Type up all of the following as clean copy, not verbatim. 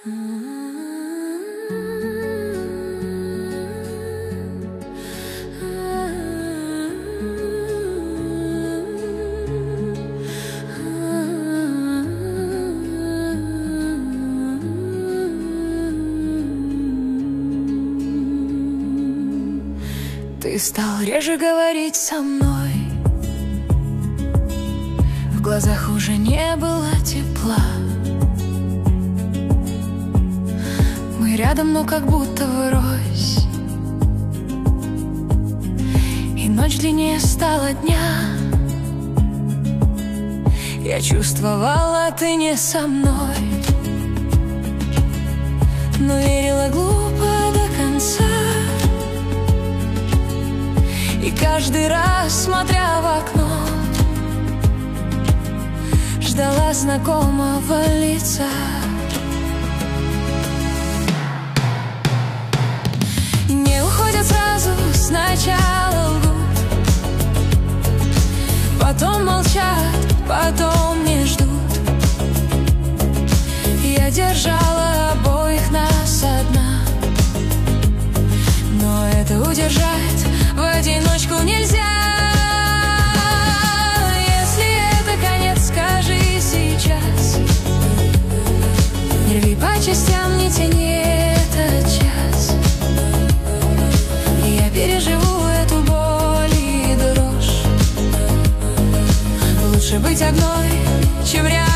Ты стал реже говорить со мной, в глазах уже не было тепла. Мы рядом, но как будто врозь, и ночь длиннее стала дня. Я чувствовала, ты не со мной, но верила глупо до конца. И каждый раз, смотря в окно, ждала знакомого лица. Не уходят сразу, сначала лгут, потом молчат, потом не ждут. Я держала обоих нас одна, но это удержать в одиночку нельзя. Если это конец, скажи сейчас. Не рви по частям, не тяни этот час. Я переживу эту боль и дрожь. Лучше быть одной, чем рядом.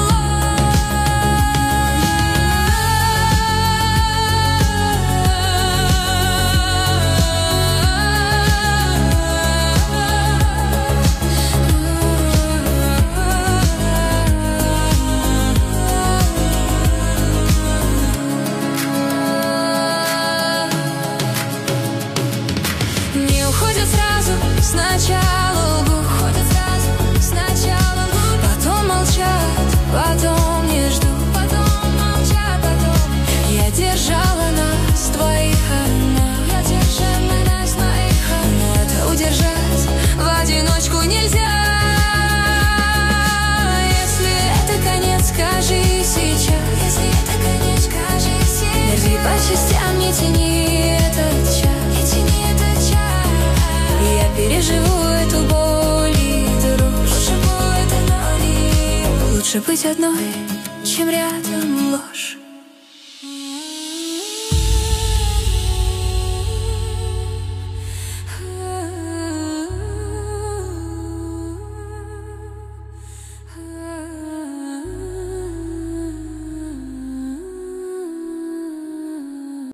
Сначала лгут, потом молчат, потом не ждут, потом молчат, потом. Я держала нас двоих одна, но это удержать в одиночку нельзя. Если это конец, скажи сейчас. Не рви по частям, не тяни этот час. Я переживу эту боль и дрожь. Лучше быть одной, чем рядом ложь.